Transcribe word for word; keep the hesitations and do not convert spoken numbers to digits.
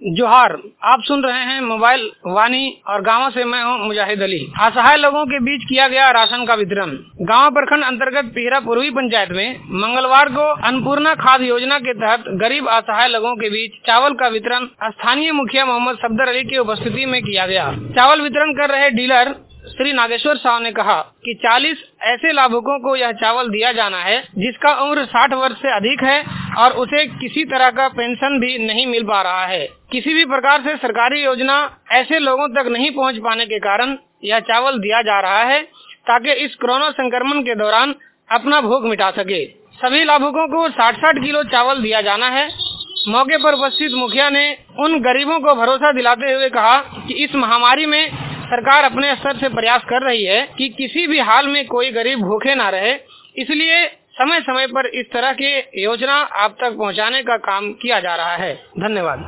जोहार, आप सुन रहे हैं मोबाइल वाणी और गाँव से मैं हूं मुजाहिद अली। असहाय लोगों के बीच किया गया राशन का वितरण। गाँव प्रखंड अंतर्गत पीहरा पूर्वी पंचायत में मंगलवार को अन्नपूर्णा खाद्य योजना के तहत गरीब असहाय लोगों के बीच चावल का वितरण स्थानीय मुखिया मोहम्मद सफदर अली की उपस्थिति में किया गया। चावल वितरण कर रहे डीलर श्री नागेश्वर साहु ने कहा कि चालीस ऐसे लाभुकों को यह चावल दिया जाना है जिसका उम्र साठ वर्ष से अधिक है और उसे किसी तरह का पेंशन भी नहीं मिल पा रहा है। किसी भी प्रकार से सरकारी योजना ऐसे लोगों तक नहीं पहुंच पाने के कारण यह चावल दिया जा रहा है ताकि इस कोरोना संक्रमण के दौरान अपना भूख मिटा सके। सभी लाभुकों को साठ साठ किलो चावल दिया जाना है। मौके पर उपस्थित मुखिया ने उन गरीबों को भरोसा दिलाते हुए कहा कि इस महामारी में सरकार अपने स्तर से प्रयास कर रही है कि किसी भी हाल में कोई गरीब भूखे ना रहे, इसलिए समय समय पर इस तरह की योजना आप तक पहुंचाने का काम किया जा रहा है। धन्यवाद।